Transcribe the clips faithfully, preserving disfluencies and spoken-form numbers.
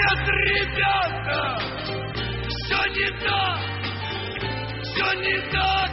Нет, ребята, все не так, все не так,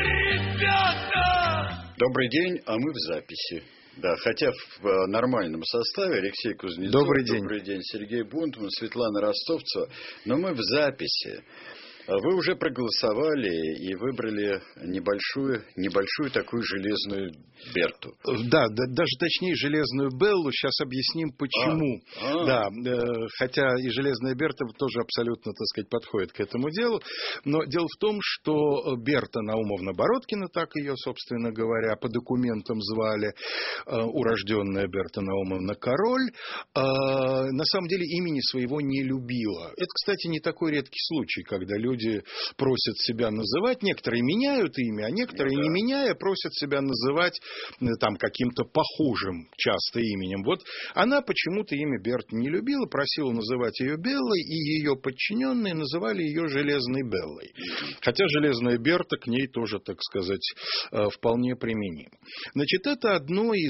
ребята. Добрый день, а мы в записи. Да, хотя в нормальном составе Алексей Кузнецов, добрый день, добрый день Сергей Бунтман, Светлана Ростовцева, но мы в записи. Вы уже проголосовали и выбрали небольшую, небольшую такую железную Берту. Да, да, даже точнее железную Беллу. Сейчас объясним, почему. А, а. Да, э, хотя и железная Берта тоже абсолютно, так сказать, подходит к этому делу. Но дело в том, что Берта Наумовна Бородкина, так ее, собственно говоря, по документам звали, э, урожденная Берта Наумовна Король, э, на самом деле имени своего не любила. Это, кстати, не такой редкий случай, когда люди Люди просят себя называть, некоторые меняют имя, а некоторые, ну, да. не меняя, просят себя называть там каким-то похожим часто именем. Вот она почему-то имя Берта не любила, просила называть ее Беллой, и ее подчиненные называли ее Железной Беллой. Хотя Железная Берта к ней тоже, так сказать, вполне применима. Значит, это одно из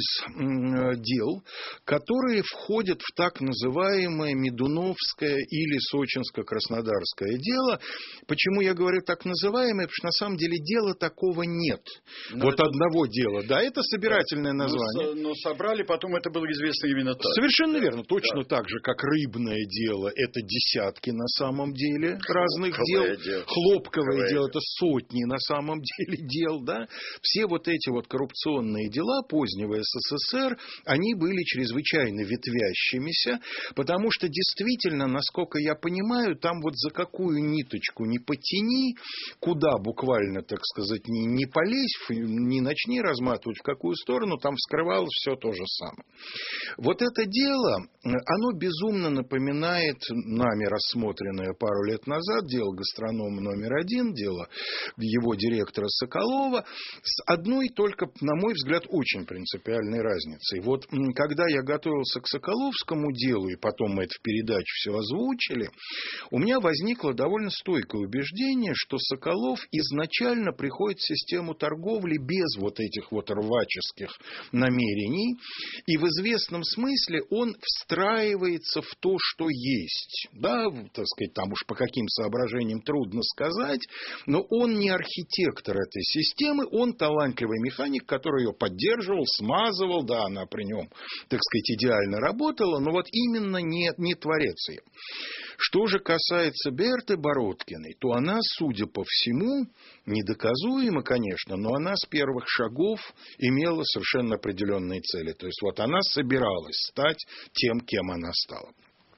дел, которые входят в так называемое Медуновское или Сочинско-Краснодарское дело. Почему я говорю так называемое? Потому что на самом деле дела такого нет. Но вот это... одного дела. Да, это собирательное название. Но, но собрали, потом это было известно именно так. Совершенно верно. Точно да. так же, как рыбное дело, это десятки на самом деле разных Хлопковое дел. дело. Хлопковое Хлопковое дело, это сотни на самом деле дел. Да? Все вот эти вот коррупционные дела позднего СССР, они были чрезвычайно ветвящимися, потому что действительно, насколько я понимаю, там вот за какую ниточку не потяни, куда буквально, так сказать, не, не полезь, не начни разматывать в какую сторону, там вскрывалось все то же самое. Вот это дело, оно безумно напоминает нами рассмотренное пару лет назад дело гастронома номер один, дело его директора Соколова, с одной только, на мой взгляд, очень принципиальной разницей. Вот когда я готовился к Соколовскому делу, и потом мы это в передаче все озвучили, у меня возникло довольно стойкое убеждение, что Соколов изначально приходит в систему торговли без вот этих вот рваческих намерений, и в известном смысле он встраивается в то, что есть. Да, так сказать, там уж по каким соображениям трудно сказать, но он не архитектор этой системы, он талантливый механик, который ее поддерживал, смазывал, да, она при нем, так сказать, идеально работала, но вот именно не, не творец ее. Что же касается Берты Бородкиной, то она, судя по всему, недоказуема, конечно, но она с первых шагов имела совершенно определенные цели. То есть, вот она собиралась стать тем, кем она стала.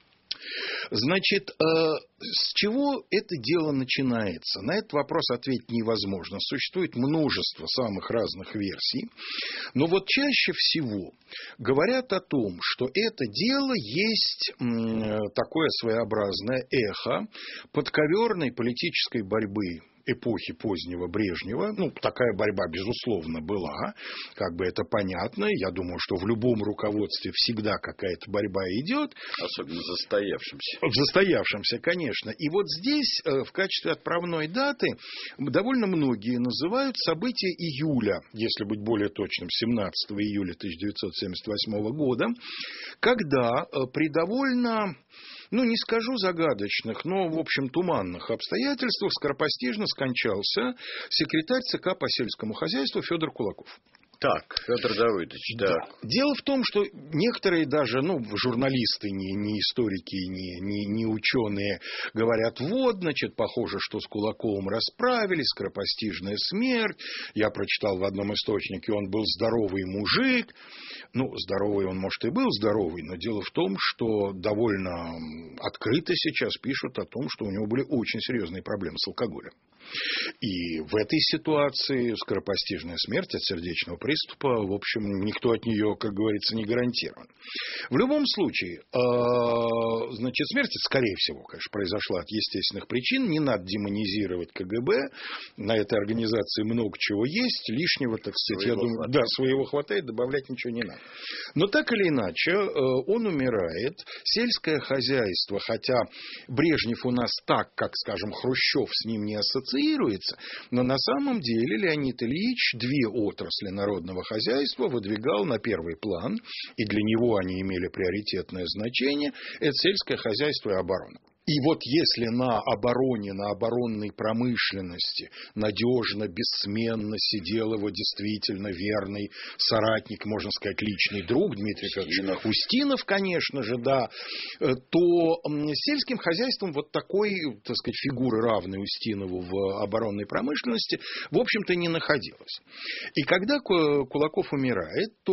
Значит, с чего это дело начинается? На этот вопрос ответить невозможно. Существует множество самых разных версий. Но вот чаще всего говорят о том, что это дело есть такое своеобразное эхо подковерной политической борьбы эпохи позднего Брежнева. Ну, такая борьба, безусловно, была. Как бы это понятно. Я думаю, что в любом руководстве всегда какая-то борьба идет. Особенно застоявшимся. В застоявшемся, конечно. И вот здесь в качестве отправной даты довольно многие называют события июля, если быть более точным, семнадцатого июля тысяча девятьсот семьдесят восьмого года, когда при довольно... ну, не скажу загадочных, но, в общем, туманных обстоятельствах скоропостижно скончался секретарь ЦК по сельскому хозяйству Федор Кулаков. Так, Федор Давыдович, да. да. Дело в том, что некоторые даже, ну, журналисты, не, не историки, не, не, не ученые, говорят, вот, значит, похоже, что с Кулаковым расправились, скоропостижная смерть. Я прочитал в одном источнике, он был здоровый мужик. Ну, здоровый он, может, и был здоровый, но дело в том, что довольно открыто сейчас пишут о том, что у него были очень серьезные проблемы с алкоголем. И в этой ситуации скоропостижная смерть от сердечного приступа, в общем, никто от нее, как говорится, не гарантирован. В любом случае, значит, смерть, скорее всего, конечно, произошла от естественных причин. Не надо демонизировать КГБ. На этой организации много чего есть. Лишнего, так сказать, своего я думаю, хватает. Да, своего хватает, добавлять ничего не надо. Но так или иначе, он умирает. Сельское хозяйство, хотя Брежнев у нас так, как, скажем, Хрущев с ним не ассоциируется, но на самом деле Леонид Ильич две отрасли народного народного хозяйства выдвигал на первый план, и для него они имели приоритетное значение, это сельское хозяйство и оборона. И вот если на обороне, на оборонной промышленности надежно, бессменно сидел его действительно верный соратник, можно сказать, личный друг Дмитрий Федорович Устинов, конечно же, да, то сельским хозяйством вот такой, так сказать, фигуры, равной Устинову в оборонной промышленности, в общем-то, не находилось. И когда Кулаков умирает, то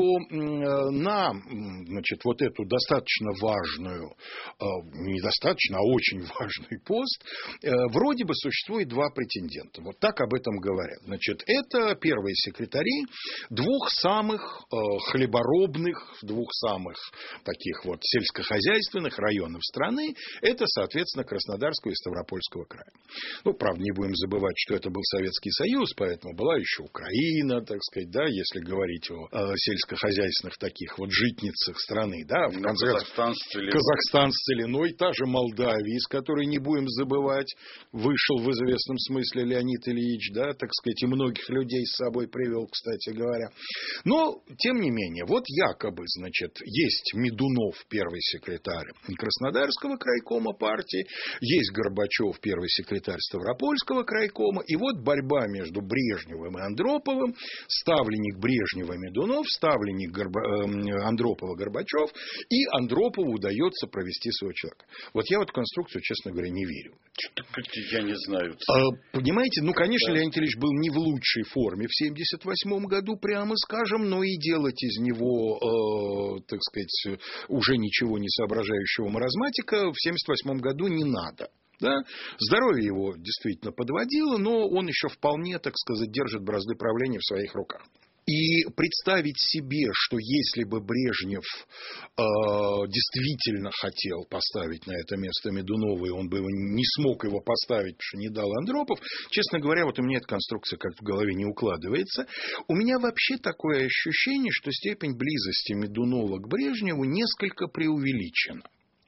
на, значит, вот эту достаточно важную, недостаточно, а очень очень важный пост, вроде бы существует два претендента. Вот так об этом говорят. Значит, это первые секретари двух самых хлеборобных, двух самых таких вот сельскохозяйственных районов страны. Это, соответственно, Краснодарского и Ставропольского края. Ну, правда, не будем забывать, что это был Советский Союз, поэтому была еще Украина, так сказать, да, если говорить о сельскохозяйственных таких вот житницах страны, да, в конце Казахстан с Целиной. Казахстан с Целиной, та же Молдавия, из которой, не будем забывать, вышел в известном смысле Леонид Ильич, да, так сказать, и многих людей с собой привел, кстати говоря. Но, тем не менее, вот якобы, значит, есть Медунов, первый секретарь Краснодарского крайкома партии, есть Горбачев, первый секретарь Ставропольского крайкома, и вот борьба между Брежневым и Андроповым, ставленник Брежнева Медунов, ставленник Горба... Андропова Горбачев, и Андропову удается провести своего человека. Вот я вот в конструкцию, честно говоря, не верю. Я не знаю. А, понимаете, ну, конечно, да. Леонид Ильич был не в лучшей форме в семьдесят восьмом году, прямо скажем, но и делать из него, э, так сказать, уже ничего не соображающего маразматика в семьдесят восьмом году не надо. Да? Здоровье его действительно подводило, но он еще вполне, так сказать, держит бразды правления в своих руках. И представить себе, что если бы Брежнев э, действительно хотел поставить на это место Медунова, и он бы не смог его поставить, потому что не дал Андропов, честно говоря, вот у меня эта конструкция как-то в голове не укладывается. У меня вообще такое ощущение, что степень близости Медунова к Брежневу несколько преувеличена.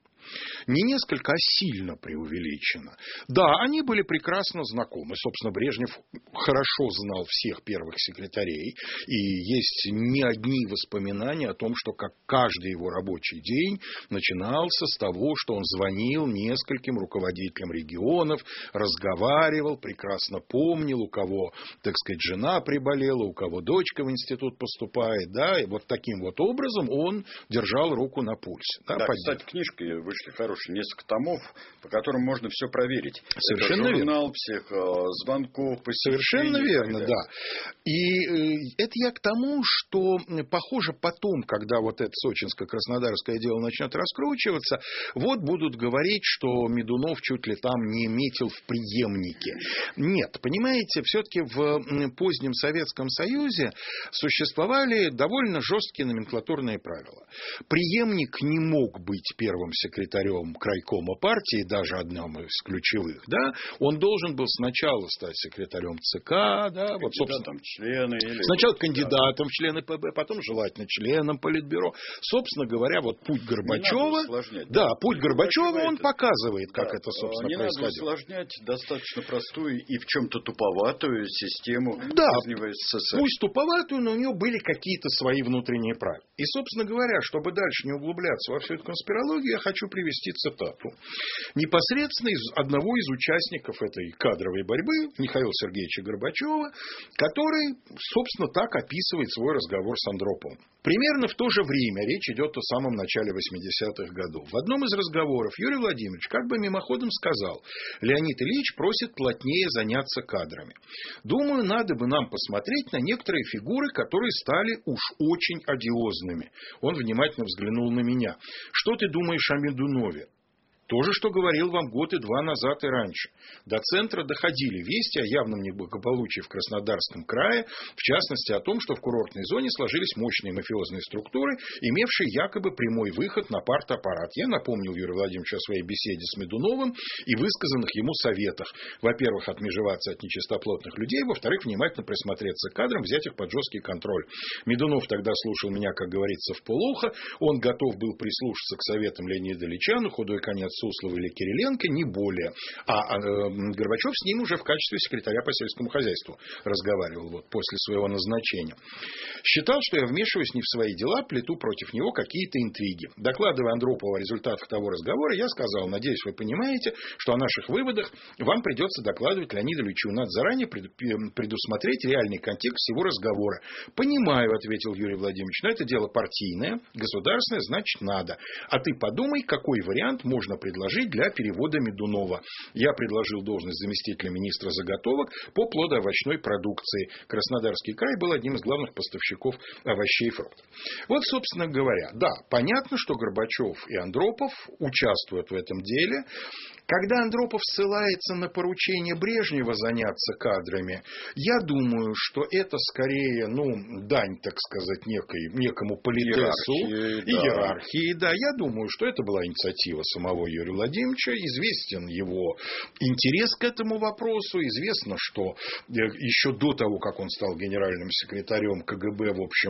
Не несколько, а сильно преувеличено. Да, они были прекрасно знакомы. Собственно, Брежнев хорошо знал всех первых секретарей. И есть не одни воспоминания о том, что как каждый его рабочий день начинался с того, что он звонил нескольким руководителям регионов, разговаривал, прекрасно помнил, у кого, так сказать, жена приболела, у кого дочка в институт поступает. Да, и вот таким вот образом он держал руку на пульсе. Да, да, кстати, книжки вышли хорошие. Несколько томов, по которым можно все проверить. Совершенно это журнал верно. всех э, звонков, посещений. Совершенно верно, да. И э, это я к тому, что, похоже, потом, когда вот это сочинско-краснодарское дело начнет раскручиваться, вот будут говорить, что Медунов чуть ли там не метил в преемнике. Нет, понимаете, все-таки в позднем Советском Союзе существовали довольно жесткие номенклатурные правила. Преемник не мог быть первым секретарем крайкома партии, даже одним из ключевых, да, он должен был сначала стать секретарем ЦК, да, вот, собственно, члены или... сначала кандидатом в члены ПБ, потом желательно членом Политбюро. Собственно говоря, вот путь Горбачева, да, да, путь Горбачева, он показывает, как да, это, собственно, не происходило. Не надо усложнять достаточно простую и в чем-то туповатую систему да, позднего СССР. Пусть туповатую, но у нее были какие-то свои внутренние правила. И, собственно говоря, чтобы дальше не углубляться во всю эту конспирологию, я хочу привести цитату непосредственно из одного из участников этой кадровой борьбы, Михаила Сергеевича Горбачева, который, собственно, так описывает свой разговор с Андроповым. Примерно в то же время, речь идет о самом начале восьмидесятых годов, в одном из разговоров Юрий Владимирович как бы мимоходом сказал: Леонид Ильич просит плотнее заняться кадрами. Думаю, надо бы нам посмотреть на некоторые фигуры, которые стали уж очень одиозными. Он внимательно взглянул на меня. Что ты думаешь о Медунове? То же, что говорил вам год и два назад и раньше. До центра доходили вести о явном неблагополучии в Краснодарском крае, в частности о том, что в курортной зоне сложились мощные мафиозные структуры, имевшие якобы прямой выход на партаппарат. Я напомнил Юрию Владимировичу о своей беседе с Медуновым и высказанных ему советах. Во-первых, отмежеваться от нечистоплотных людей, во-вторых, внимательно присмотреться к кадрам, взять их под жесткий контроль. Медунов тогда слушал меня, как говорится, вполуха. Он готов был прислушаться к советам Леонида Ильича, но худой конец Суслова или Кириленко, не более. А Горбачев с ним уже в качестве секретаря по сельскому хозяйству разговаривал вот, после своего назначения. Считал, что я вмешиваюсь не в свои дела, плету против него какие-то интриги. Докладывая Андропову о результатах того разговора, я сказал: надеюсь, вы понимаете, что о наших выводах вам придется докладывать Леониду Ильичу. Надо заранее предусмотреть реальный контекст всего разговора. Понимаю, ответил Юрий Владимирович, но это дело партийное, государственное, значит надо. А ты подумай, какой вариант можно предложить для перевода Медунова. Я предложил должность заместителя министра заготовок по плодоовощной продукции. Краснодарский край был одним из главных поставщиков овощей и фруктов. Вот, собственно говоря, да, понятно, что Горбачев и Андропов участвуют в этом деле. Когда Андропов ссылается на поручение Брежнева заняться кадрами, я думаю, что это скорее, ну, дань, так сказать, некой, некому политесу и да. иерархии. Да, я думаю, что это была инициатива самого Юрия Владимировича. Известен его интерес к этому вопросу. Известно, что еще до того, как он стал генеральным секретарем КГБ, в общем,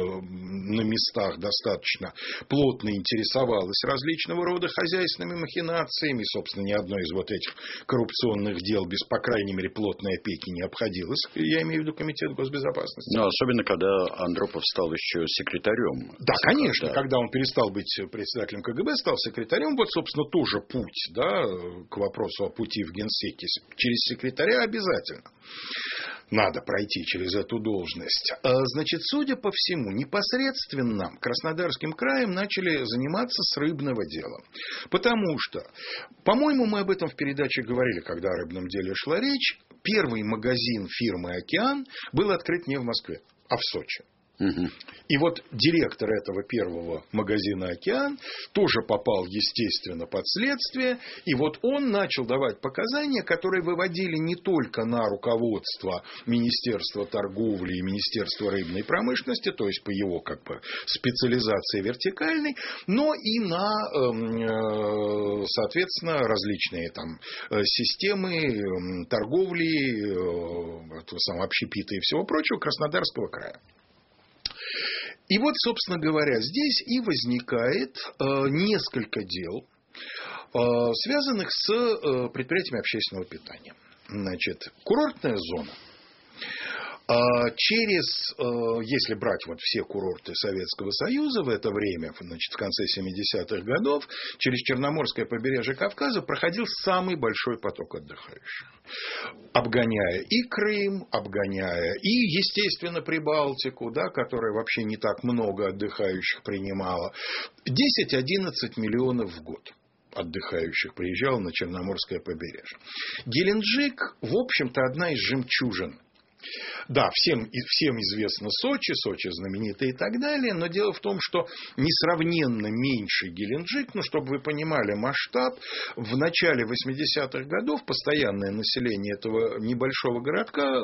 на местах достаточно плотно интересовалась различного рода хозяйственными махинациями. Собственно, ни одно из вот этих коррупционных дел без, по крайней мере, плотной опеки не обходилось. Я имею в виду Комитет госбезопасности. Ну, особенно, когда Андропов стал еще секретарем. Да, конечно. Да. Когда он перестал быть председателем КГБ, стал секретарем. Вот, собственно, тоже путь, да, к вопросу о пути в Генсеке. Через секретаря обязательно надо пройти через эту должность. Значит, судя по всему, непосредственно Краснодарским краем начали заниматься с рыбного дела. Потому что, по-моему, мы об этом в передаче говорили, когда о рыбном деле шла речь. Первый магазин фирмы «Океан» был открыт не в Москве, а в Сочи. Угу. И вот директор этого первого магазина «Океан» тоже попал, естественно, под следствие. И вот он начал давать показания, которые выводили не только на руководство Министерства торговли и Министерства рыбной промышленности, то есть по его как бы специализации вертикальной, но и на, соответственно, различные там системы торговли, общепита и всего прочего Краснодарского края. И вот, собственно говоря, здесь и возникает э, несколько дел, э, связанных с э, предприятиями общественного питания. Значит, курортная зона. Через, если брать вот все курорты Советского Союза в это время, значит, в конце семидесятых годов, через Черноморское побережье Кавказа проходил самый большой поток отдыхающих. Обгоняя и Крым, обгоняя и, естественно, Прибалтику, да, которая вообще не так много отдыхающих принимала. десять-одиннадцать миллионов в год отдыхающих приезжало на Черноморское побережье. Геленджик, в общем-то, одна из жемчужин. Да, всем, всем известно Сочи, Сочи знаменитый и так далее, но дело в том, что несравненно меньше Геленджик, ну, чтобы вы понимали масштаб, в начале восьмидесятых годов постоянное население этого небольшого городка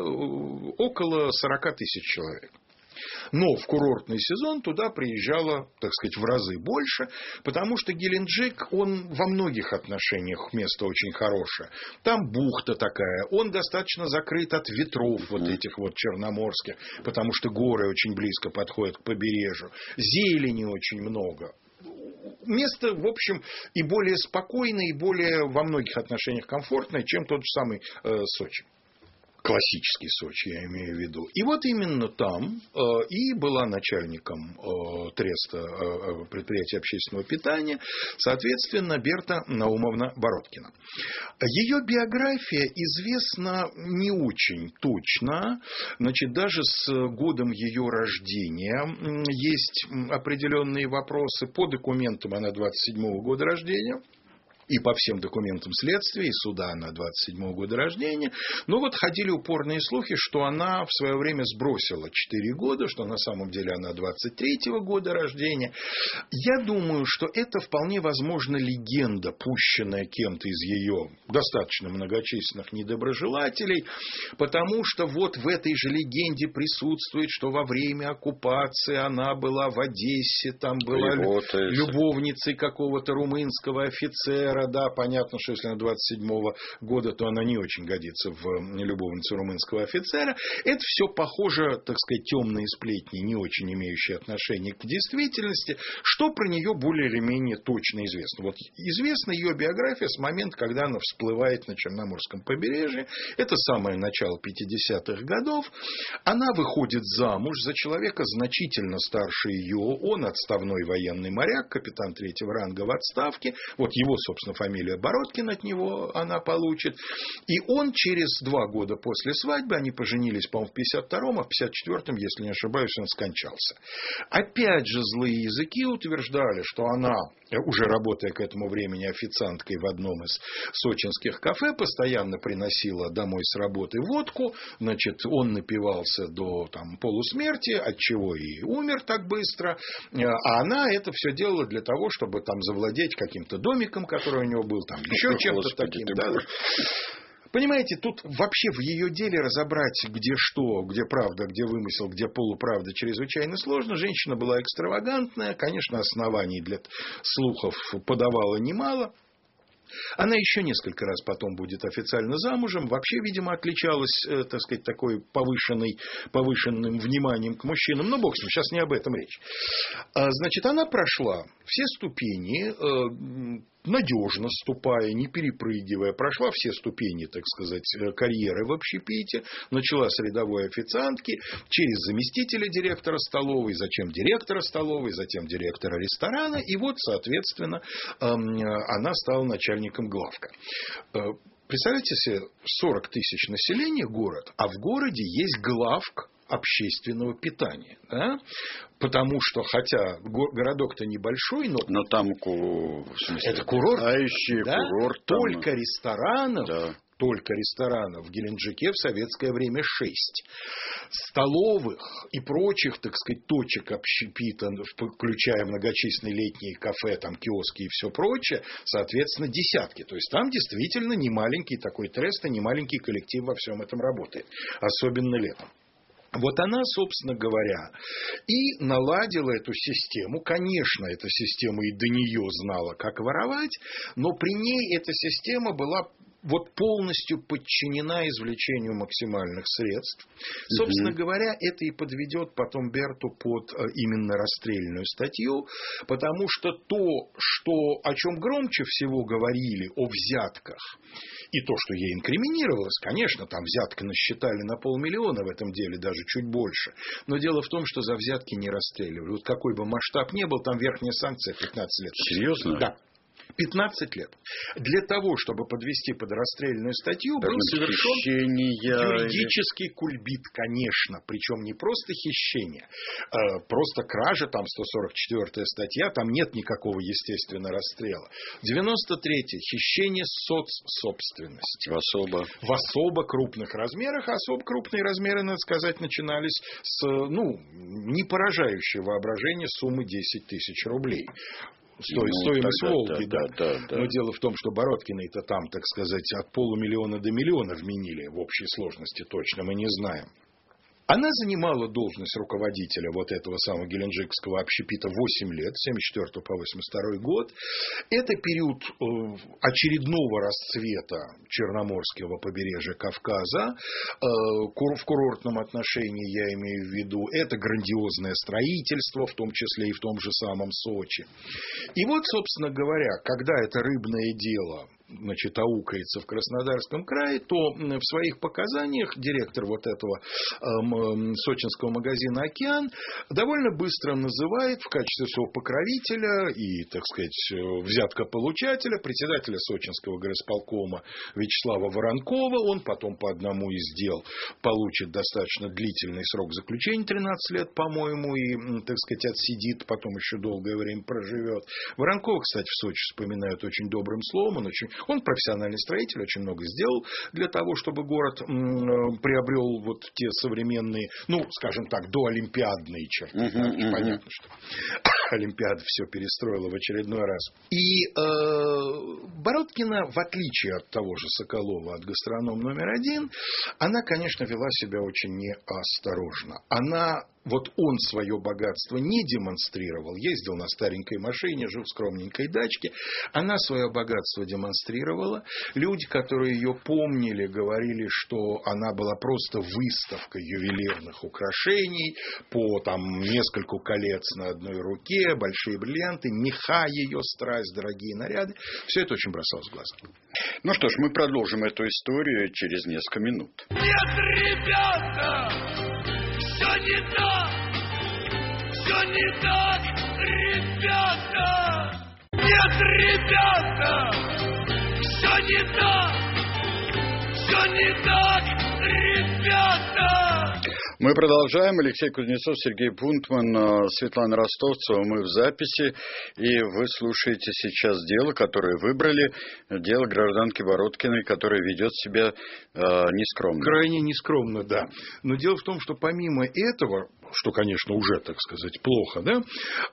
около сорок тысяч человек. Но в курортный сезон туда приезжало, так сказать, в разы больше, потому что Геленджик, он во многих отношениях место очень хорошее. Там бухта такая, он достаточно закрыт от ветров вот этих вот черноморских, потому что горы очень близко подходят к побережью, зелени очень много. Место, в общем, и более спокойное, и более во многих отношениях комфортное, чем тот же самый э, Сочи. Классический Сочи, я имею в виду. И вот именно там э, и была начальником э, треста э, предприятия общественного питания, соответственно, Берта Наумовна Бородкина. Ее биография известна не очень точно. Значит, даже с годом ее рождения есть определенные вопросы. По документам она двадцать седьмого года рождения. И по всем документам следствия, и суда она двадцать седьмого года рождения. Но вот ходили упорные слухи, что она в свое время сбросила четыре года, что на самом деле она двадцать третьего года рождения. Я думаю, что это вполне возможно легенда, пущенная кем-то из ее достаточно многочисленных недоброжелателей, потому что вот в этой же легенде присутствует, что во время оккупации она была в Одессе, там была любовницей какого-то румынского офицера, города. Понятно, что если она двадцать седьмого года, то она не очень годится в любовницу румынского офицера. Это все похоже, так сказать, темные сплетни, не очень имеющие отношение к действительности. Что про нее более или менее точно известно? Вот известна ее биография с момента, когда она всплывает на Черноморском побережье. Это самое начало пятидесятых годов. Она выходит замуж за человека значительно старше ее. Он отставной военный моряк, капитан третьего ранга в отставке. Вот его, собственно, фамилия Бородкин от него она получит. И он через два года после свадьбы, они поженились, по-моему, в пятьдесят втором, а в пятьдесят четвёртом, если не ошибаюсь, он скончался. Опять же, злые языки утверждали, что она, уже работая к этому времени официанткой в одном из сочинских кафе, постоянно приносила домой с работы водку. Значит, он напивался до там, полусмерти, отчего и умер так быстро. А она это все делала для того, чтобы там завладеть каким-то домиком, который у него был, там еще чем-то таким. Да. Понимаете, тут вообще в ее деле разобрать, где что, где правда, где вымысел, где полуправда, чрезвычайно сложно. Женщина была экстравагантная, конечно, оснований для слухов подавала немало. Она еще несколько раз потом будет официально замужем. Вообще, видимо, отличалась, э, так сказать, такой повышенной, повышенным вниманием к мужчинам. Но бог с ним, сейчас не об этом речь. А, значит, она прошла все ступени, э, надежно ступая, не перепрыгивая, прошла все ступени, так сказать, карьеры в общепите, начала с рядовой официантки, через заместителя директора столовой, затем директора столовой, затем директора ресторана, и вот, соответственно, она стала начальником главка. Представляете себе, сорок тысяч населения город, а в городе есть главк общественного питания. Да? Потому что, хотя городок-то небольшой, но... Но там в смысле, это курорт. Да? Курорт там... Только ресторанов... Да. Только ресторанов в Геленджике в советское время шесть. Столовых и прочих, так сказать, точек общепита, включая многочисленные летние кафе, там, киоски и все прочее, соответственно, десятки. То есть, там действительно немаленький такой трест и немаленький коллектив во всем этом работает. Особенно летом. Вот она, собственно говоря, и наладила эту систему. Конечно, эта система и до нее знала, как воровать, но при ней эта система была вот полностью подчинена извлечению максимальных средств. Собственно mm-hmm. говоря, это и подведет потом Берту под именно расстрельную статью, потому что то, что, о чем громче всего говорили, о взятках, и то, что ей инкриминировалось, конечно, там взятка насчитали на полмиллиона в этом деле, даже чуть больше. Но дело в том, что за взятки не расстреливали. Вот какой бы масштаб ни был, там верхняя санкция пятнадцать лет. Серьезно? Да. пятнадцать лет. Для того, чтобы подвести под расстрельную статью, был совершен хищение... юридический кульбит, конечно. Причем не просто хищение, а просто кража, там сто сорок четвёртая статья, там нет никакого, естественно, расстрела. девяносто третья хищение соцсобственности. В особо... В особо крупных размерах. Особо крупные размеры, надо сказать, начинались с, ну, не поражающего воображения суммы десять тысяч рублей. Сто, ну, стоимость тогда, Волги, да, да. Да, да. Но дело в том, что Бородкины-то там, так сказать, от полумиллиона до миллиона вменили в общей сложности, точно мы не знаем. Она занимала должность руководителя вот этого самого геленджикского общепита восемь лет, с семьдесят четвёртого по восемьдесят второй год. Это период очередного расцвета Черноморского побережья Кавказа. В курортном отношении я имею в виду. Это грандиозное строительство, в том числе и в том же самом Сочи. И вот, собственно говоря, когда это рыбное дело, значит, аукается в Краснодарском крае, то в своих показаниях директор вот этого э, сочинского магазина «Океан» довольно быстро называет в качестве своего покровителя и, так сказать, взяткополучателя председателя сочинского горосполкома Вячеслава Воронкова. Он потом по одному из дел получит достаточно длительный срок заключения, тринадцать лет, по-моему, и, так сказать, отсидит, потом еще долгое время проживет. Воронкова, кстати, в Сочи вспоминают очень добрым словом, он очень... Он профессиональный строитель, очень много сделал для того, чтобы город приобрел вот те современные, ну, скажем так, доолимпиадные черты. Uh-huh, uh-huh. Понятно, что Олимпиада все перестроила в очередной раз. И э, Бородкина, в отличие от того же Соколова, от гастронома номер один, она, конечно, вела себя очень неосторожно. Она вот он свое богатство не демонстрировал, ездил на старенькой машине, жил в скромненькой дачке, она свое богатство демонстрировала. Люди, которые ее помнили, говорили, что она была просто выставкой ювелирных украшений, по там нескольку колец на одной руке, большие бриллианты, меха ее, страсть, дорогие наряды. Все это очень бросалось в глаза. Ну что ж, мы продолжим эту историю через несколько минут. Нет, ребята, все не так, все не так, ребята. Нет, ребята, все не так, все не так, ребята. Мы продолжаем. Алексей Кузнецов, Сергей Бунтман, Светлана Ростовцева. Мы в записи. И вы слушаете сейчас дело, которое выбрали. Дело гражданки Бородкиной, которая ведет себя э, нескромно. Крайне нескромно, да. Но дело в том, что помимо этого, что, конечно, уже, так сказать, плохо, да,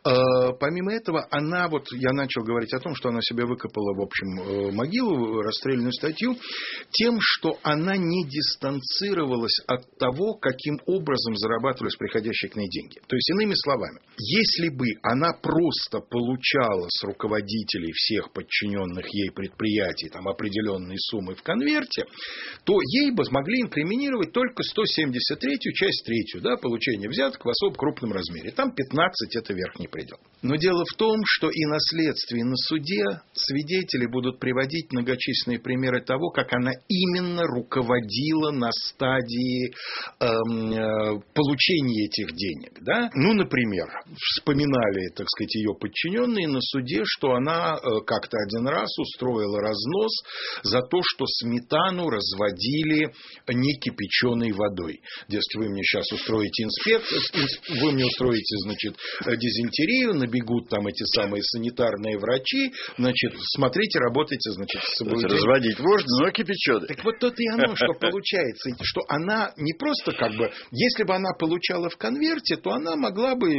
э, помимо этого она, вот я начал говорить о том, что она себе выкопала, в общем, э, могилу, расстрельную статью, тем, что она не дистанцировалась от того, каким образом образом зарабатывались приходящие к ней деньги. То есть, иными словами, если бы она просто получала с руководителей всех подчиненных ей предприятий там, определенные суммы в конверте, то ей бы смогли инкриминировать только сто семьдесят третью, часть третью, да, получение взяток в особо крупном размере. Там пятнадцать – это верхний предел. Но дело в том, что и на следствии, и на суде свидетели будут приводить многочисленные примеры того, как она именно руководила на стадии эм, получения этих денег. Да? Ну, например, вспоминали, так сказать, ее подчиненные на суде, что она как-то один раз устроила разнос за то, что сметану разводили некипяченой водой. Дескать, вы мне сейчас устроите инспекцию, вы мне устроите, значит, дизентерию, набегут там эти самые санитарные врачи, значит, смотрите, работайте, значит, с собой. Разводить можно, но кипяченой. Так вот то и оно, что получается, что она не просто как бы, если бы она получала в конверте, то она могла бы,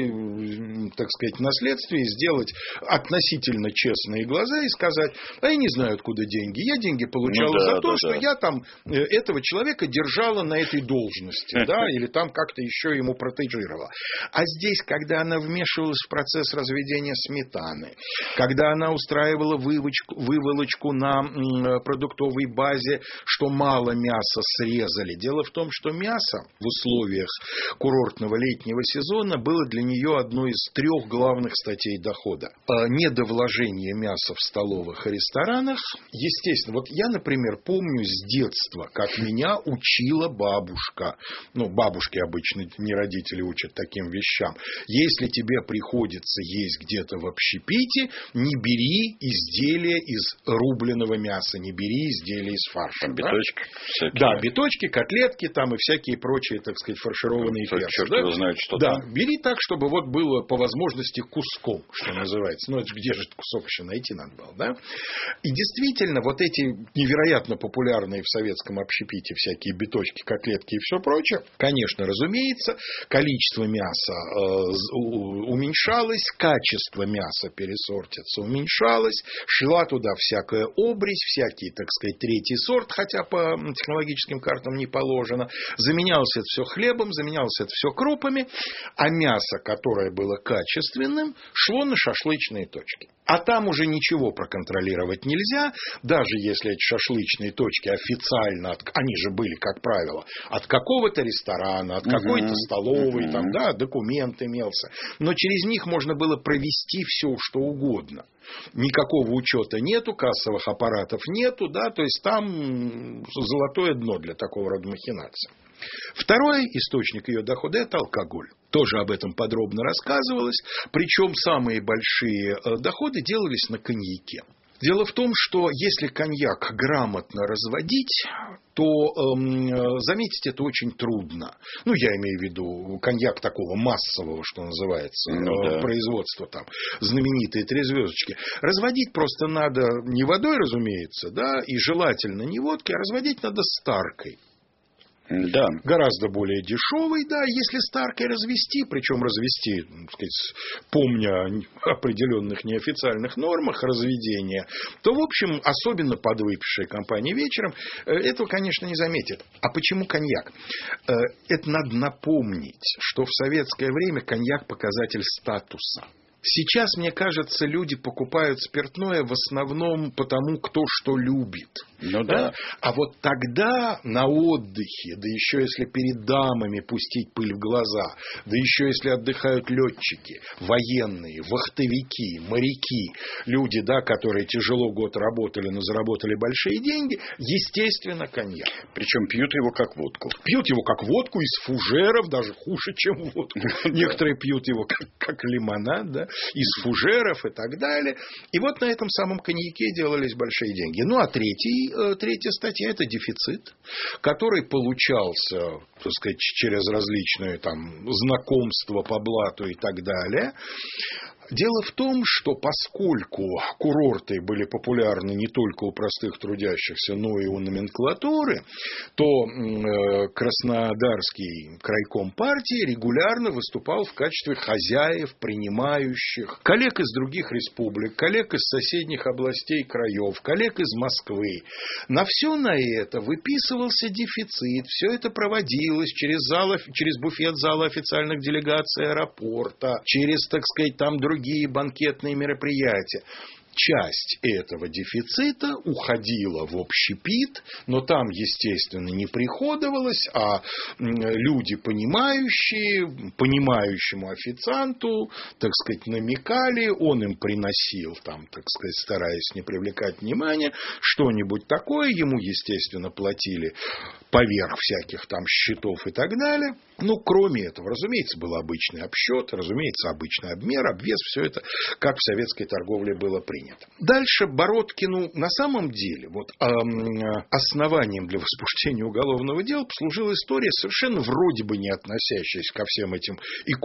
так сказать, на следствии сделать относительно честные глаза и сказать, а я не знаю, откуда деньги. Я деньги получала ну, да, за то, да, что да. я там этого человека держала на этой должности, да, или там как-то еще ему протежировала. А здесь, когда она вмешивалась в процесс разведения сметаны, когда она устраивала выволочку, выволочку на продуктовой базе, что мало мяса срезали. Дело в том, что мясо в условиях курортного летнего сезона было для нее одной из трех главных статей дохода. Недовложение мяса в столовых и ресторанах. Естественно, вот я, например, помню с детства, как меня учила бабушка. Ну, бабушки обычно не родители учат таким вещам. Если тебе приходится есть где-то в общепите, не бери изделия из рубленого мяса, не бери изделия из фарша. Там биточки. Да? да, биточки, котлетки там и всякие прочие, так сказать, фаршированные ну, перцы. Черт да? его знает, что да, там. Бери так, чтобы вот было по возможности куском, что называется. Ну, это где же кусок еще найти надо было, да? И действительно, вот эти невероятно популярные в советском общепите всякие биточки, котлетки и все прочее, конечно, разумеется, количество мяса э, уменьшалось, качество мяса пересортится уменьшалось, шла туда всякая обрезь, всякий, так сказать, третий сорт, хотя по технологическим картам не положено. Заменялось это все хлебом, заменялось это все крупами, а мясо, которое было качественным, шло на шашлычные точки. А там уже ничего проконтролировать нельзя, даже если эти шашлычные точки официально, от, они же были, как правило, от какого-то ресторана, от какой-то столовой, там, да, документ имелся. Но через них можно было провести все, что угодно. Никакого учета нету, кассовых аппаратов нету, да, то есть там золотое дно для такого рода махинаций. Второй источник ее дохода – это алкоголь. Тоже об этом подробно рассказывалось. Причем самые большие доходы делались на коньяке. Дело в том, что если коньяк грамотно разводить, то эм, заметить это очень трудно. Ну, я имею в виду коньяк такого массового, что называется, ну, да. производства там, знаменитые три звездочки. Разводить просто надо не водой, разумеется, да, и желательно не водкой, а разводить надо старкой. Да. Гораздо более дешевый, да, если старкой развести, причем развести, так сказать, помня о определенных неофициальных нормах разведения, то, в общем, особенно подвыпившая компания вечером этого, конечно, не заметит. А почему коньяк? Это надо напомнить, что в советское время коньяк – показатель статуса. Сейчас, мне кажется, люди покупают спиртное в основном потому, кто что любит. Ну, да? да. А вот тогда на отдыхе, да еще если перед дамами пустить пыль в глаза, да еще если отдыхают летчики, военные, вахтовики, моряки, люди, да, которые тяжело год работали, но заработали большие деньги, естественно, коньяк. Причем пьют его как водку. Пьют его как водку из фужеров, даже хуже, чем водку. Некоторые пьют его как, как лимонад, да, из фужеров и так далее. И вот на этом самом коньяке делались большие деньги. Ну, а третий, третья статья – это дефицит, который получался, так сказать, через различные там знакомства по блату и так далее. Дело в том, что поскольку курорты были популярны не только у простых трудящихся, но и у номенклатуры, то Краснодарский крайком партии регулярно выступал в качестве хозяев, принимающих коллег из других республик, коллег из соседних областей, краев, коллег из Москвы. На все на это выписывался дефицит, все это проводилось через, зал, через буфет зала официальных делегаций аэропорта, через, так сказать, там другие другие банкетные мероприятия. Часть этого дефицита уходила в общепит, но там, естественно, не приходовалось, а люди, понимающие, понимающему официанту, так сказать, намекали, он им приносил, там, так сказать, стараясь не привлекать внимания, что-нибудь такое, ему, естественно, платили поверх всяких там счетов и так далее. Ну, кроме этого, разумеется, был обычный обсчет, разумеется, обычный обмер, обвес, все это, как в советской торговле было принято. Дальше Бородкину на самом деле вот, э, основанием для возбуждения уголовного дела послужила история, совершенно вроде бы не относящаяся ко всем этим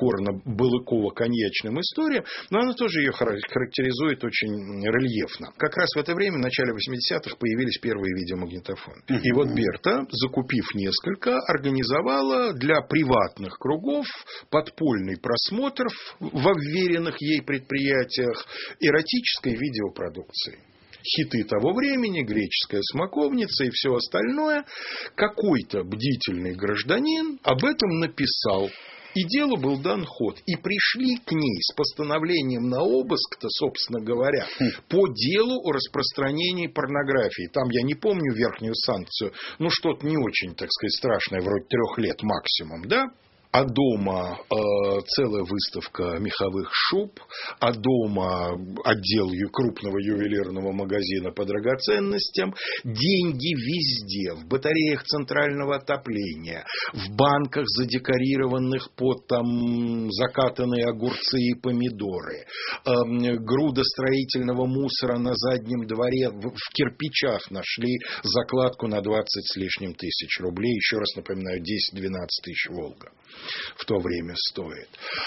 икорно-балыково-коньячным историям, но она тоже ее характеризует очень рельефно. Как раз в это время, в начале восьмидесятых, появились первые видеомагнитофоны. И вот Берта, закупив несколько, организовала для приватных кругов подпольный просмотр во вверенных ей предприятиях эротической видеопродукции. Хиты того времени, греческая смоковница и все остальное. Какой-то бдительный гражданин об этом написал. И делу был дан ход. И пришли к ней с постановлением на обыск-то, собственно говоря, по делу о распространении порнографии. Там, я не помню верхнюю санкцию, ну, что-то не очень, так сказать, страшное, вроде трех лет максимум, да? А дома э, целая выставка меховых шуб, а дома отдел крупного ювелирного магазина по драгоценностям, деньги везде, в батареях центрального отопления, в банках, задекорированных под там закатанные огурцы и помидоры, э, груда строительного мусора на заднем дворе, в, в кирпичах нашли закладку на двадцать с лишним тысяч рублей, еще раз напоминаю, десять-двенадцать тысяч «Волга» в то время стоит.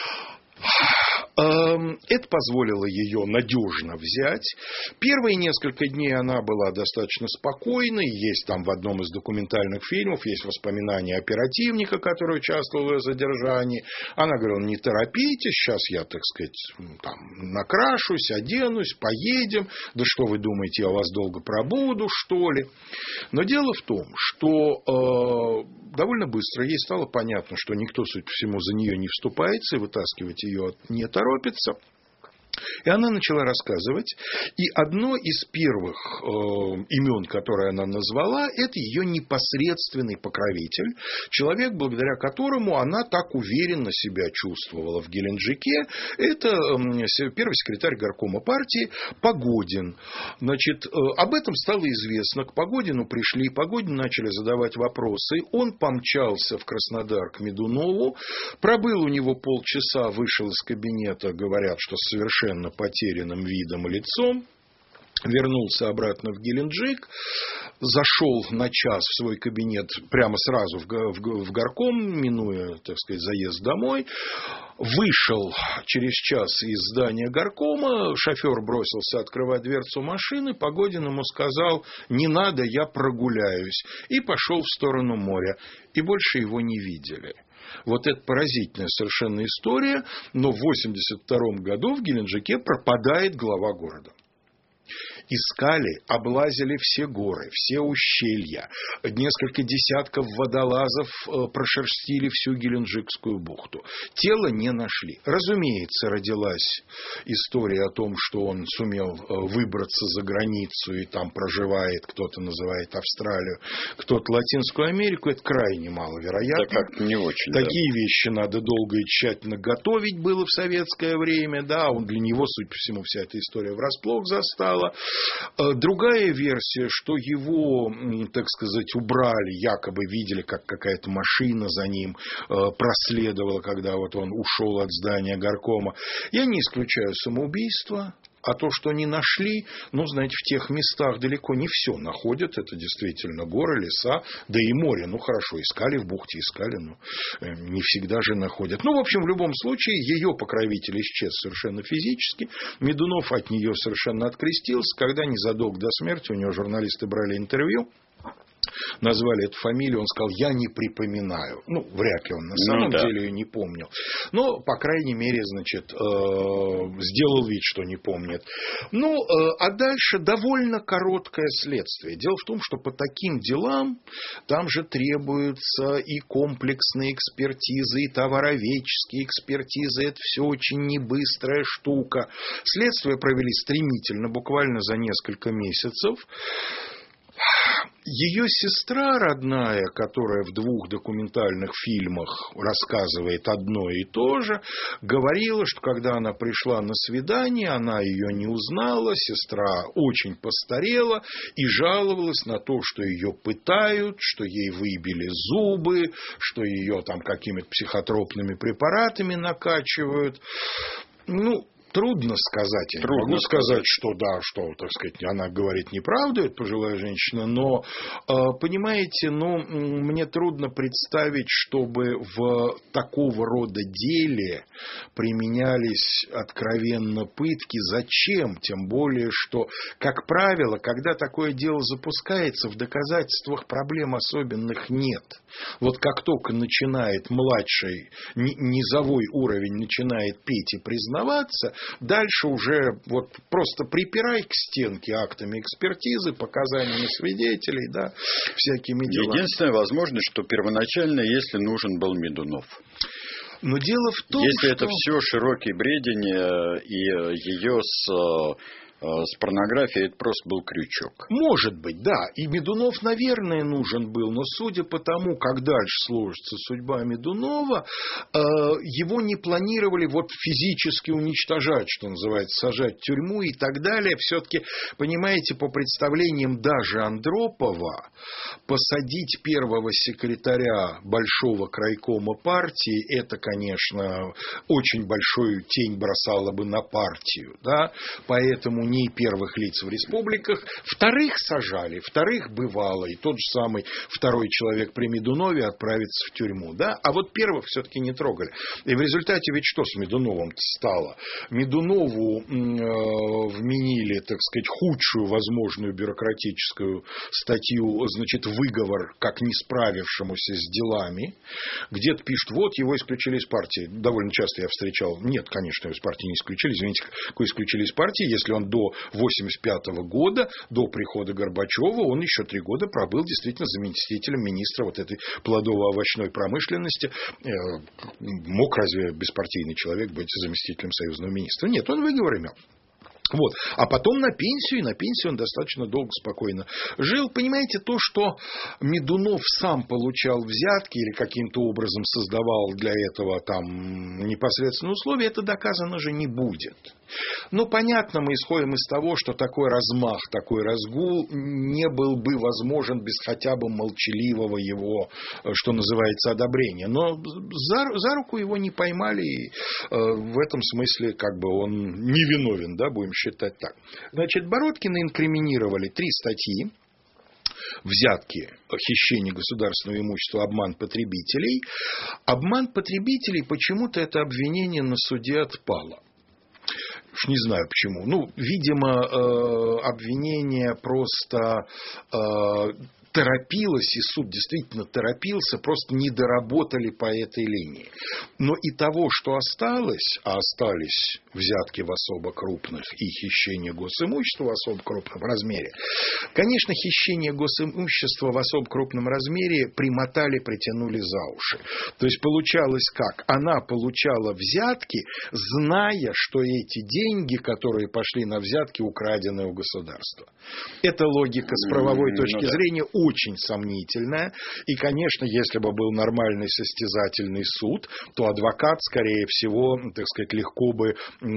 Это позволило ее надежно взять. Первые несколько дней она была достаточно спокойной. Есть там в одном из документальных фильмов есть воспоминания оперативника, который участвовал в ее задержании. Она говорила: не торопитесь, сейчас я, так сказать, там, накрашусь, оденусь, поедем. Да что вы думаете, я у вас долго пробуду, что ли? Но дело в том, что э, довольно быстро ей стало понятно, что никто, судя по всему, за нее не вступается и вытаскивать ее не торопится. торопится. И она начала рассказывать. И одно из первых э, имен, которое она назвала, это ее непосредственный покровитель. Человек, благодаря которому она так уверенно себя чувствовала в Геленджике. Это э, первый секретарь горкома партии Погодин. Значит, э, об этом стало известно. К Погодину пришли. Погодину начали задавать вопросы. Он помчался в Краснодар к Медунову. Пробыл у него полчаса, вышел из кабинета. Говорят, что совершенно потерянным видом и лицом. Вернулся обратно в Геленджик. зашел на час в свой кабинет прямо сразу в, в, в горком, минуя, так сказать, заезд домой. Вышел через час из здания горкома, шофер бросился открывать дверцу машины, Погодин ему сказал: не надо, я прогуляюсь, и пошел в сторону моря, и больше его не видели. Вот это поразительная совершенно история, но в восемьдесят втором году в Геленджике пропадает глава города. Искали, облазили все горы, все ущелья, несколько десятков водолазов прошерстили всю Геленджикскую бухту. Тело не нашли. Разумеется, родилась история о том, что он сумел выбраться за границу и там проживает, кто-то называет Австралию, кто-то Латинскую Америку. Это крайне маловероятно. Да, как не очень. Такие да. вещи надо долго и тщательно готовить было в советское время. Да, он для него, судя по всему, вся эта история врасплох застала. Другая версия, что его, так сказать, убрали, якобы видели, как какая-то машина за ним проследовала, когда вот он ушел от здания горкома. Я не исключаю самоубийство. А то, что не нашли, ну, знаете, в тех местах далеко не все находят. Это действительно горы, леса, да и море. Ну, хорошо, искали в бухте, искали, но не всегда же находят. Ну, в общем, в любом случае, ее покровитель исчез совершенно физически. Медунов от нее совершенно открестился. Когда незадолго до смерти у него журналисты брали интервью, назвали эту фамилию, он сказал: я не припоминаю. Ну, вряд ли он на самом ну, да. деле ее не помнил. Но, по крайней мере, значит, э, сделал вид, что не помнит. Ну, э, а дальше довольно короткое следствие. Дело в том, что по таким делам там же требуются и комплексные экспертизы, и товароведческие экспертизы. Это все очень небыстрая штука. Следствие провели стремительно, буквально за несколько месяцев. Ее сестра родная, которая в двух документальных фильмах рассказывает одно и то же, говорила, что когда она пришла на свидание, она ее не узнала, сестра очень постарела и жаловалась на то, что ее пытают, что ей выбили зубы, что ее там какими-то психотропными препаратами накачивают. Ну, трудно сказать. Я Трудно не могу сказать. сказать, что да, что, так сказать, она говорит неправду, это пожилая женщина, но, понимаете, ну, мне трудно представить, чтобы в такого рода деле применялись откровенно пытки. Зачем? Тем более, что, как правило, когда такое дело запускается, в доказательствах проблем особенных нет. Вот как только начинает младший, низовой уровень начинает петь и признаваться, дальше уже вот просто припирай к стенке актами экспертизы, показаниями свидетелей, да, всякими делами. Единственная возможность, что первоначально, если нужен был Медунов. Но дело в том, если что... это все широкий бредень и ее с... с порнографией, это просто был крючок. Может быть, да. И Медунов, наверное, нужен был. Но судя по тому, как дальше сложится судьба Медунова, его не планировали вот физически уничтожать, что называется, сажать в тюрьму и так далее. Все-таки, понимаете, по представлениям даже Андропова, посадить первого секретаря большого крайкома партии, это, конечно, очень большую тень бросало бы на партию. Да? Поэтому не первых лиц в республиках. Вторых сажали, вторых бывало. И тот же самый второй человек при Медунове отправится в тюрьму. Да? А вот первых все-таки не трогали. И в результате ведь что с Медуновым стало? Медунову э, вменили, так сказать, худшую возможную бюрократическую статью, значит, выговор как не справившемуся с делами. Где-то пишут, вот его исключили из партии. Довольно часто я встречал. Нет, конечно, его из партии не исключили. Извините, какой исключили из партии, если он до восемьдесят пятого года, до прихода Горбачева, он еще три года пробыл действительно заместителем министра вот этой плодово-овощной промышленности. Мог разве беспартийный человек быть заместителем союзного министра? Нет, он выговор имел. Вот. А потом на пенсию, и на пенсию он достаточно долго, спокойно жил. Понимаете, то, что Медунов сам получал взятки или каким-то образом создавал для этого там непосредственные условия, это доказано же не будет. Ну, понятно, мы исходим из того, что такой размах, такой разгул не был бы возможен без хотя бы молчаливого его, что называется, одобрения. Но за, за руку его не поймали, и э, в этом смысле как бы он невиновен, да, будем считать так. Значит, Бородкина инкриминировали три статьи. взятки, хищение государственного имущества, обман потребителей. Обман потребителей, почему-то это обвинение на суде отпало. Уж не знаю почему. Ну, видимо, э, обвинение просто э, торопилось, и суд действительно торопился, просто не доработали по этой линии. Но и того, что осталось, а остались взятки в особо крупных и хищение госимущества в особо крупном размере, конечно, хищение госимущества в особо крупном размере примотали, притянули за уши. То есть получалось как? Она получала взятки, зная, что эти деньги, которые пошли на взятки, украдены у государства. Эта логика с правовой точки ну, да. зрения очень сомнительная. И, конечно, если бы был нормальный состязательный суд, то адвокат, скорее всего, так сказать, легко бы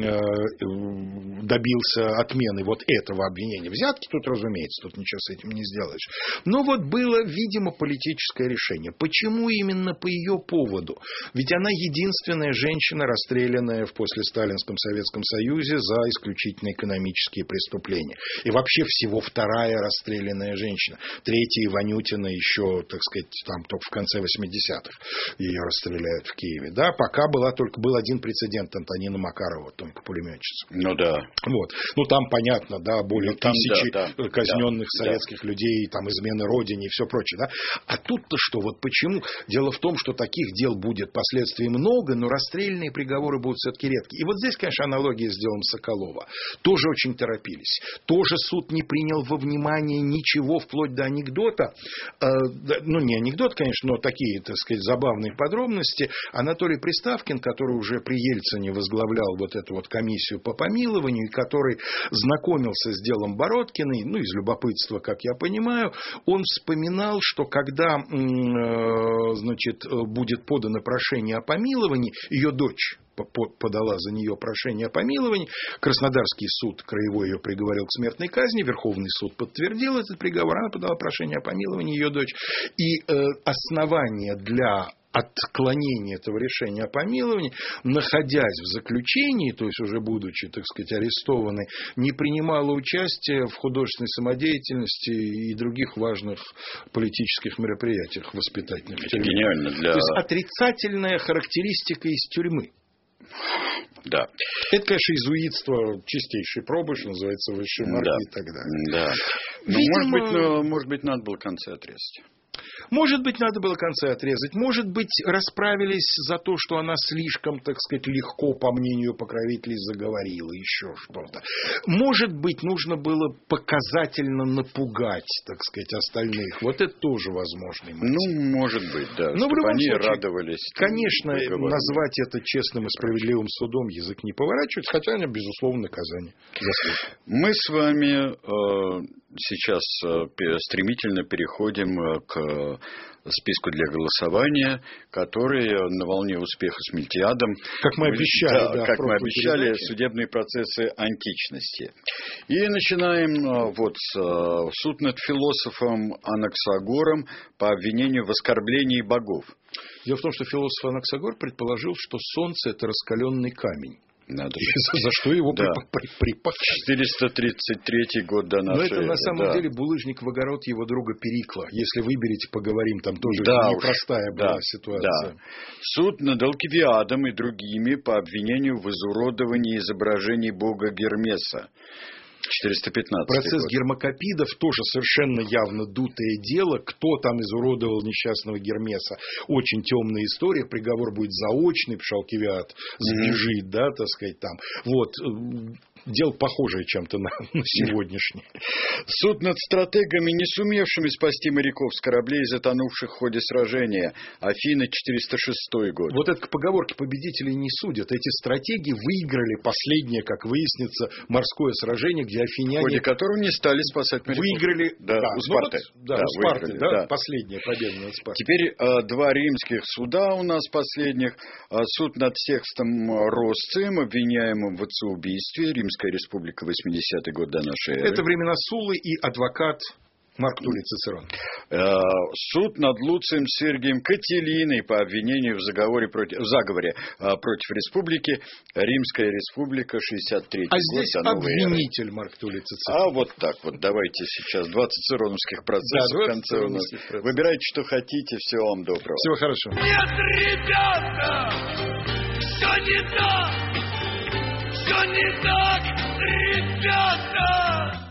добился отмены вот этого обвинения. Взятки тут, разумеется, тут ничего с этим не сделаешь. Но вот было, видимо, политическое решение. Почему именно по ее поводу? Ведь она единственная женщина, расстрелянная в послесталинском Советском Союзе за исключительно экономические преступления. И вообще всего вторая расстрелянная женщина. Третья Иванютина еще, так сказать, там только в конце восьмидесятых ее расстреляют в Киеве. Да, пока была только был один прецедент, Антонина Макарова, только пулеметчица. Ну да. Вот. Ну там понятно, да, более ну, там, тысячи да, да, казненных да, советских да. людей, там измены родине и все прочее, да. А тут-то что? Вот почему? Дело в том, что таких дел будет впоследствии много, но расстрельные приговоры будут все-таки редкие. И вот здесь, конечно, аналогия с делом Соколова. Тоже очень торопились. Тоже суд не принял во внимание ничего, вплоть до анекдота. Э, ну, не анекдот, конечно, но такие, так сказать, забавные подробности. Анатолий Приставкин, который уже при Ельцине возглавлял вот эту вот комиссию по помилованию, и который знакомился с делом Бородкиной, ну, из любопытства, как я понимаю, он вспоминал, что когда, э, значит, будет подано прошение о помиловании, ее дочь подала за нее прошение о помиловании. Краснодарский суд краевой ее приговорил к смертной казни. Верховный суд подтвердил этот приговор. Она подала прошение о помиловании, ее дочь. И э, основание для отклонения этого решения о помиловании, находясь в заключении, то есть уже будучи, так сказать, арестованной, не принимала участия в художественной самодеятельности и других важных политических мероприятиях воспитательных. Это гениально для... То есть отрицательная характеристика из тюрьмы. Да. Это, конечно, изуитство чистейшей пробы, что называется, высшей марки да. и так далее. Да. Видимо... Ну, может быть, ну, может быть, надо было концы отрезать. Может быть, надо было концы отрезать. Может быть, расправились за то, что она слишком, так сказать, легко, по мнению покровителей, заговорила. Еще что-то. Может быть, нужно было показательно напугать, так сказать, остальных. Вот это тоже возможный мотив. Ну, может быть, да. Но в любом они случае, радовались. Конечно, назвать это честным и справедливым судом язык не поворачивается, хотя они, безусловно, наказание заслуживают. Мы с вами э, сейчас э, стремительно переходим к списку для голосования, который на волне успеха с Мильтиадом, как мы обещали, да, да, как мы обещали, передаче. Судебные процессы античности. И начинаем вот с суд над философом Анаксагором по обвинению в оскорблении богов. Дело в том, что философ Анаксагор предположил, что солнце – это раскаленный камень. Надо за, за что его да. припахали. четыреста тридцать третий год до нашей эры. Но это на самом да. деле булыжник в огород его друга Перикла. Если выберете, поговорим, там тоже да непростая уж, была да, ситуация. Да. Суд над Алкивиадом и другими по обвинению в изуродовании изображений бога Гермеса. четыреста пятнадцатый Процесс год. Гермокопидов тоже совершенно явно дутое дело. Кто там изуродовал несчастного Гермеса? Очень темная история. Приговор будет заочный, потому что Алкивиад сбежит, mm-hmm. да, так сказать, там. Вот. Дело похожее чем-то на, на сегодняшнее. Суд над стратегами, не сумевшими спасти моряков с кораблей, затонувших в ходе сражения. Афины, четыреста шестой год. Вот это к поговорке победителей не судят. Эти стратеги выиграли последнее, как выяснится, морское сражение, где афиняне... В ходе которого не стали спасать моряков. Выиграли... Да, да, у Спарты. Ну вот, да, да, у Спарты, выиграли, да, да. последняя победа над Спартой. Теперь э, два римских суда у нас последних. Э, суд над Секстом Росцием, обвиняемым в отцеубийстве. Римская республика, восьмидесятый год до нашей эры. Это времена Суллы и адвокат Марк Туллий Цицерон. Суд над Луцием Сергием Кателиной по обвинению в заговоре против, в заговоре против республики. Римская республика, шестьдесят третий а год. Здесь обвинитель эры. Марк Туллий Цицерон. А вот так вот. Давайте сейчас два цицероновских процесса да, в конце у нас. Процесс. Выбирайте, что хотите. Всего вам доброго. Всего хорошего. Нет, ребята, все не так. Все не так, ребята.